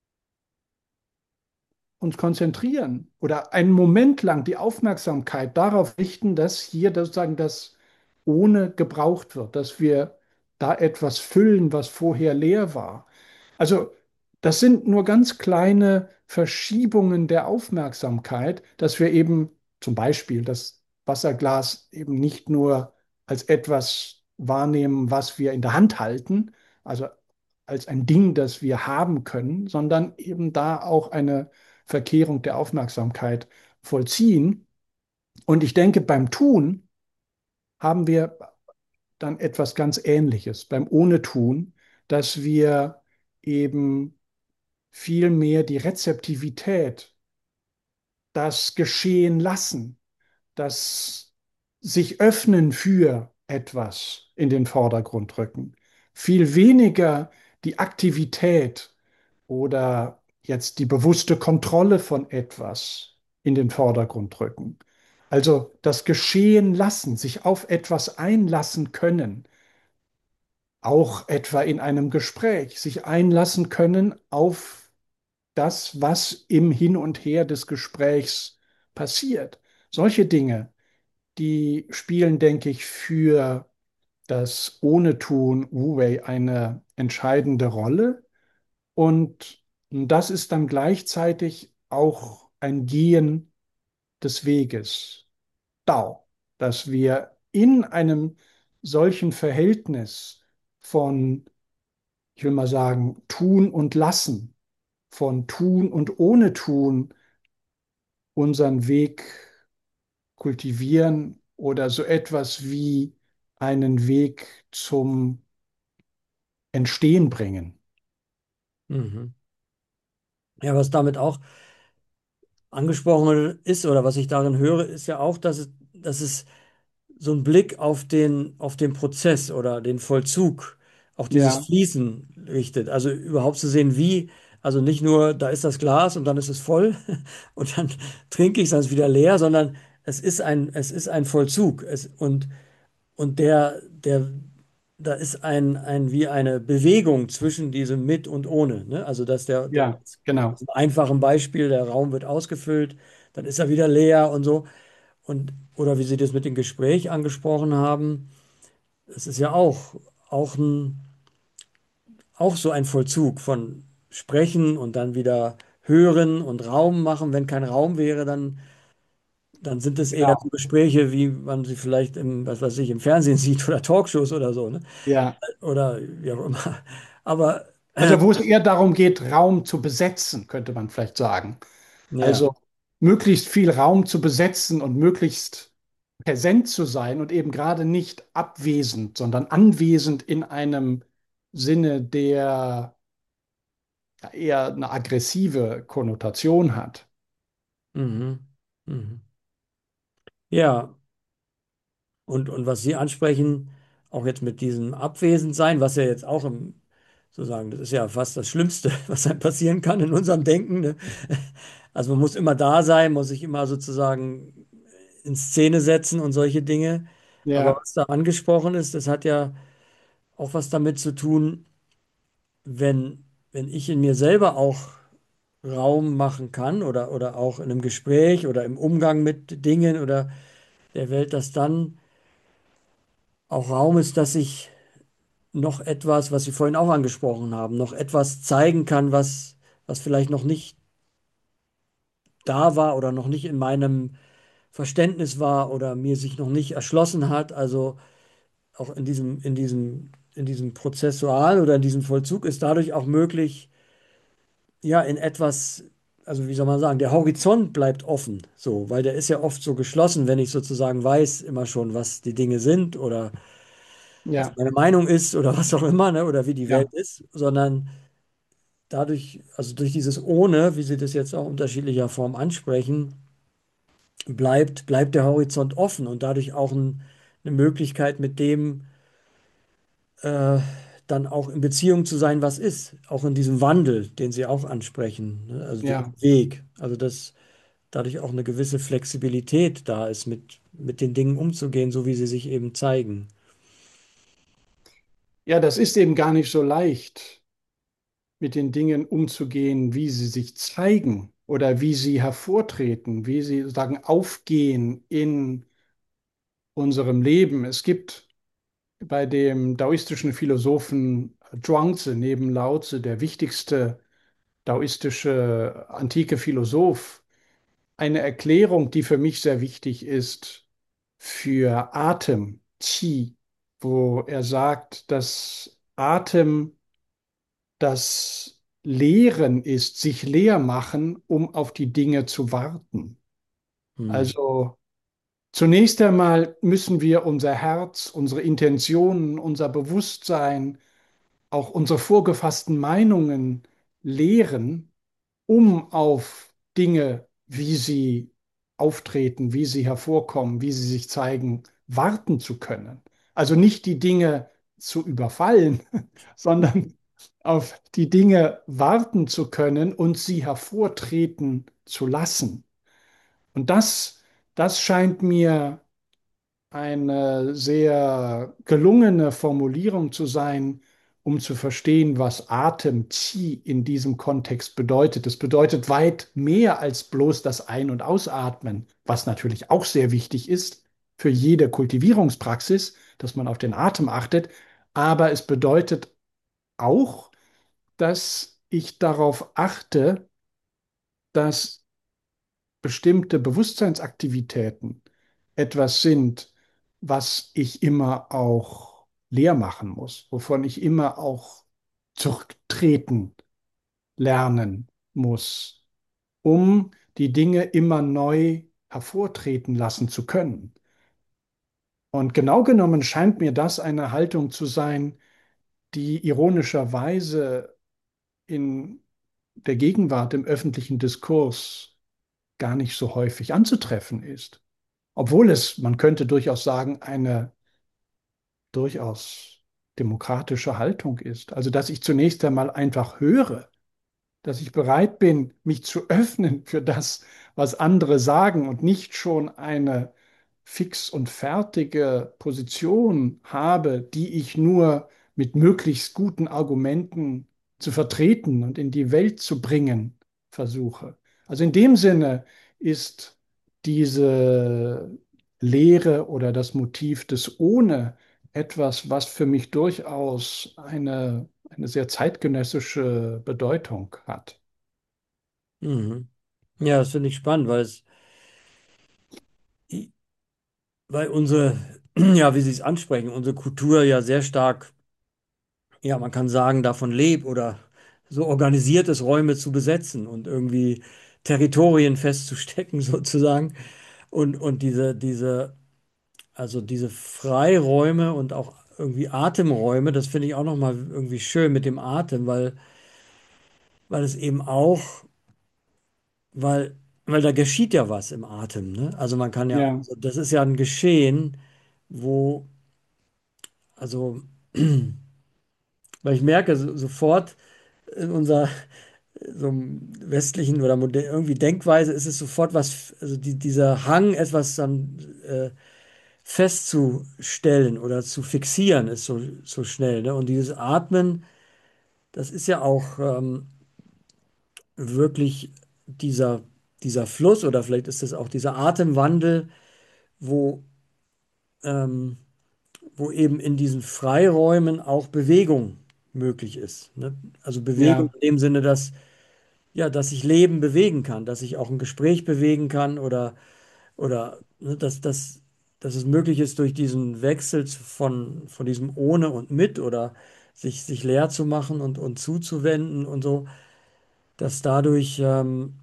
uns konzentrieren oder einen Moment lang die Aufmerksamkeit darauf richten, dass hier sozusagen das ohne gebraucht wird, dass wir da etwas füllen, was vorher leer war. Also das sind nur ganz kleine Verschiebungen der Aufmerksamkeit, dass wir eben zum Beispiel das Wasserglas eben nicht nur als etwas wahrnehmen, was wir in der Hand halten, also als ein Ding, das wir haben können, sondern eben da auch eine Verkehrung der Aufmerksamkeit vollziehen. Und ich denke, beim Tun haben wir dann etwas ganz Ähnliches, beim Ohne Tun, dass wir eben viel mehr die Rezeptivität, das Geschehen lassen, das sich öffnen für etwas in den Vordergrund rücken. Viel weniger die Aktivität oder jetzt die bewusste Kontrolle von etwas in den Vordergrund rücken. Also das Geschehen lassen, sich auf etwas einlassen können, auch etwa in einem Gespräch, sich einlassen können auf das, was im Hin und Her des Gesprächs passiert. Solche Dinge, die spielen, denke ich, für das Ohne-Tun Wu-Wei eine entscheidende Rolle. Und das ist dann gleichzeitig auch ein Gehen des Weges, Dao, dass wir in einem solchen Verhältnis von, ich will mal sagen, Tun und Lassen, von Tun und ohne Tun unseren Weg kultivieren oder so etwas wie einen Weg zum Entstehen bringen. Mhm. Ja, was damit auch angesprochen ist oder was ich darin höre, ist ja auch, dass es, dass es so ein Blick auf den, auf den Prozess oder den Vollzug, auch dieses Ja, Fließen richtet. Also überhaupt zu sehen, wie, also nicht nur, da ist das Glas und dann ist es voll und dann trinke ich es, dann ist es wieder leer, sondern es ist ein, es ist ein Vollzug. Es, und, und der, der, da ist ein, ein, wie eine Bewegung zwischen diesem Mit und Ohne. Ne? Also, dass der, der ja, genau. zum einfachen Beispiel, der Raum wird ausgefüllt, dann ist er wieder leer und so. Und, oder wie Sie das mit dem Gespräch angesprochen haben, es ist ja auch, auch, ein, auch so ein Vollzug von Sprechen und dann wieder hören und Raum machen. Wenn kein Raum wäre, dann, dann sind es eher so Genau. Gespräche, wie man sie vielleicht im, was weiß ich, im Fernsehen sieht oder Talkshows oder so, ne? Ja. Oder wie auch immer. Aber äh, Also wo es eher darum geht, Raum zu besetzen, könnte man vielleicht sagen. ja, Also möglichst viel Raum zu besetzen und möglichst präsent zu sein und eben gerade nicht abwesend, sondern anwesend in einem Sinne, der ja eher eine aggressive Konnotation hat. mhm, mhm. Ja, und, und was Sie ansprechen, auch jetzt mit diesem Abwesendsein, was ja jetzt auch im, sozusagen, das ist ja fast das Schlimmste, was einem passieren kann in unserem Denken, ne? Also man muss immer da sein, muss sich immer sozusagen in Szene setzen und solche Dinge. Aber Ja, was da angesprochen ist, das hat ja auch was damit zu tun, wenn, wenn ich in mir selber auch Raum machen kann oder, oder auch in einem Gespräch oder im Umgang mit Dingen oder der Welt, dass dann auch Raum ist, dass ich noch etwas, was Sie vorhin auch angesprochen haben, noch etwas zeigen kann, was, was vielleicht noch nicht da war oder noch nicht in meinem Verständnis war oder mir sich noch nicht erschlossen hat. Also auch in diesem, in diesem, in diesem Prozessual oder in diesem Vollzug ist dadurch auch möglich, ja, in etwas, also wie soll man sagen, der Horizont bleibt offen, so, weil der ist ja oft so geschlossen, wenn ich sozusagen weiß immer schon, was die Dinge sind oder was ja, meine Meinung ist oder was auch immer, ne, oder wie die ja. Welt ist, sondern dadurch, also durch dieses Ohne, wie Sie das jetzt auch in unterschiedlicher Form ansprechen, bleibt, bleibt der Horizont offen und dadurch auch ein, eine Möglichkeit, mit dem äh, dann auch in Beziehung zu sein, was ist, auch in diesem Wandel, den Sie auch ansprechen, ne? Also den Ja. Weg, also dass dadurch auch eine gewisse Flexibilität da ist, mit, mit den Dingen umzugehen, so wie sie sich eben zeigen. Ja, das ist eben gar nicht so leicht, mit den Dingen umzugehen, wie sie sich zeigen oder wie sie hervortreten, wie sie sozusagen aufgehen in unserem Leben. Es gibt bei dem daoistischen Philosophen Zhuangzi neben Lao Tzu, der wichtigste daoistische antike Philosoph, eine Erklärung, die für mich sehr wichtig ist für Atem, Qi, wo er sagt, dass Atem das Lehren ist, sich leer machen, um auf die Dinge zu warten. Hm. Also zunächst einmal müssen wir unser Herz, unsere Intentionen, unser Bewusstsein, auch unsere vorgefassten Meinungen lehren, um auf Dinge, wie sie auftreten, wie sie hervorkommen, wie sie sich zeigen, warten zu können. Also nicht die Dinge zu überfallen, sondern auf die Dinge warten zu können und sie hervortreten zu lassen. Und das, das scheint mir eine sehr gelungene Formulierung zu sein, um zu verstehen, was Atem, Qi in diesem Kontext bedeutet. Es bedeutet weit mehr als bloß das Ein- und Ausatmen, was natürlich auch sehr wichtig ist für jede Kultivierungspraxis, dass man auf den Atem achtet. Aber es bedeutet auch, dass ich darauf achte, dass bestimmte Bewusstseinsaktivitäten etwas sind, was ich immer auch leer machen muss, wovon ich immer auch zurücktreten lernen muss, um die Dinge immer neu hervortreten lassen zu können. Und genau genommen scheint mir das eine Haltung zu sein, die ironischerweise in der Gegenwart im öffentlichen Diskurs gar nicht so häufig anzutreffen ist. Obwohl es, man könnte durchaus sagen, eine durchaus demokratische Haltung ist. Also, dass ich zunächst einmal einfach höre, dass ich bereit bin, mich zu öffnen für das, was andere sagen und nicht schon eine fix und fertige Position habe, die ich nur mit möglichst guten Argumenten zu vertreten und in die Welt zu bringen versuche. Also in dem Sinne ist diese Lehre oder das Motiv des Ohne etwas, was für mich durchaus eine, eine sehr zeitgenössische Bedeutung hat. Mhm. Ja, das finde ich spannend, weil es, weil unsere, ja, wie Sie es ansprechen, unsere Kultur ja sehr stark, ja, man kann sagen, davon lebt oder so organisiert ist, Räume zu besetzen und irgendwie Territorien festzustecken, sozusagen. Und, und diese, diese, also diese Freiräume und auch irgendwie Atemräume, das finde ich auch nochmal irgendwie schön mit dem Atem, weil, weil es eben auch, weil, weil da geschieht ja was im Atem, ne? Also man kann ja, Ja, also das ist ja ein Geschehen, wo, also, weil ich merke so, sofort in unserer so einem westlichen oder moder irgendwie Denkweise ist es sofort was, also die, dieser Hang, etwas dann äh, festzustellen oder zu fixieren, ist so, so schnell. Ne? Und dieses Atmen, das ist ja auch ähm, wirklich dieser, dieser Fluss oder vielleicht ist es auch dieser Atemwandel, wo, ähm, wo eben in diesen Freiräumen auch Bewegung möglich ist. Ne? Also Bewegung ja, in dem Sinne, dass, ja, dass ich Leben bewegen kann, dass ich auch ein Gespräch bewegen kann oder, oder ne, dass, dass, dass es möglich ist, durch diesen Wechsel zu- von, von diesem ohne und mit oder sich, sich leer zu machen und, und zuzuwenden und so, dass dadurch, ähm,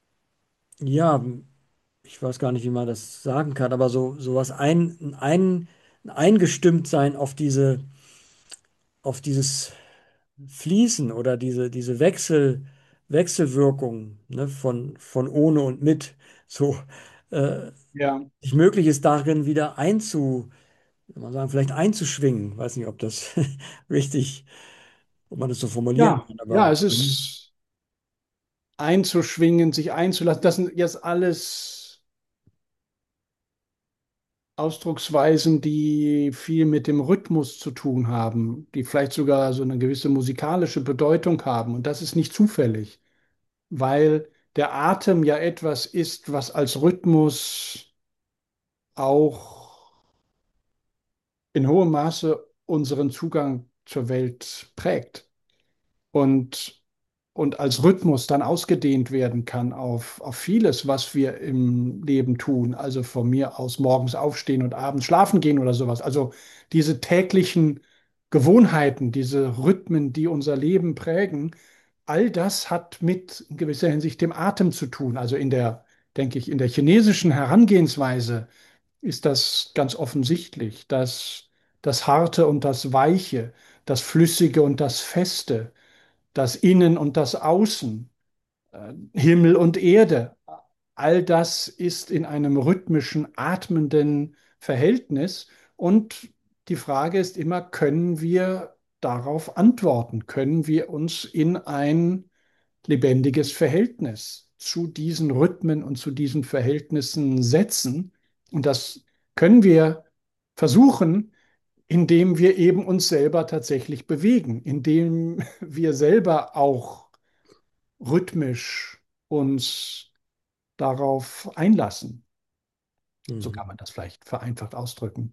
ja, ich weiß gar nicht, wie man das sagen kann, aber so, so was ein, ein, ein Eingestimmtsein auf diese, auf dieses Fließen oder diese, diese Wechsel, Wechselwirkung, ne, von, von ohne und mit, so äh, ja. nicht möglich ist, darin wieder einzu, kann man sagen, vielleicht einzuschwingen. Weiß nicht, ob das richtig, ob man das so formulieren Ja, kann, ja, aber es mhm. ist einzuschwingen, sich einzulassen. Das sind jetzt alles Ausdrucksweisen, die viel mit dem Rhythmus zu tun haben, die vielleicht sogar so eine gewisse musikalische Bedeutung haben. Und das ist nicht zufällig, weil der Atem ja etwas ist, was als Rhythmus auch in hohem Maße unseren Zugang zur Welt prägt. Und, und als Rhythmus dann ausgedehnt werden kann auf, auf vieles, was wir im Leben tun. Also von mir aus morgens aufstehen und abends schlafen gehen oder sowas. Also diese täglichen Gewohnheiten, diese Rhythmen, die unser Leben prägen, all das hat mit in gewisser Hinsicht dem Atem zu tun. Also in der, denke ich, in der chinesischen Herangehensweise ist das ganz offensichtlich, dass das Harte und das Weiche, das Flüssige und das Feste, das Innen und das Außen, äh, Himmel und Erde, all das ist in einem rhythmischen, atmenden Verhältnis. Und die Frage ist immer, können wir darauf antworten? Können wir uns in ein lebendiges Verhältnis zu diesen Rhythmen und zu diesen Verhältnissen setzen? Und das können wir versuchen, indem wir eben uns selber tatsächlich bewegen, indem wir selber auch rhythmisch uns darauf einlassen. So kann Mhm. man das vielleicht vereinfacht ausdrücken.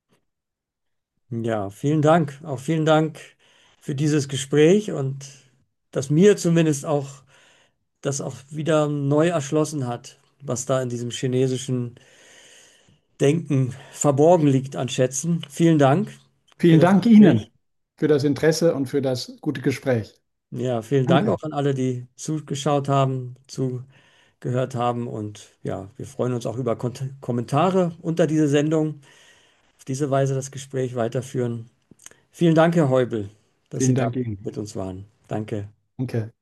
Ja, vielen Dank. Auch vielen Dank für dieses Gespräch und dass mir zumindest auch das auch wieder neu erschlossen hat, was da in diesem chinesischen Denken verborgen liegt an Schätzen. Vielen Dank für Vielen das Dank Ihnen Gespräch. für das Interesse und für das gute Gespräch. Ja, vielen Dank Danke. auch an alle, die zugeschaut haben, zugehört haben. Und ja, wir freuen uns auch über Kont Kommentare unter diese Sendung. Auf diese Weise das Gespräch weiterführen. Vielen Dank, Herr Heubel, dass Sie Vielen da Dank Ihnen. mit uns waren. Danke. Danke.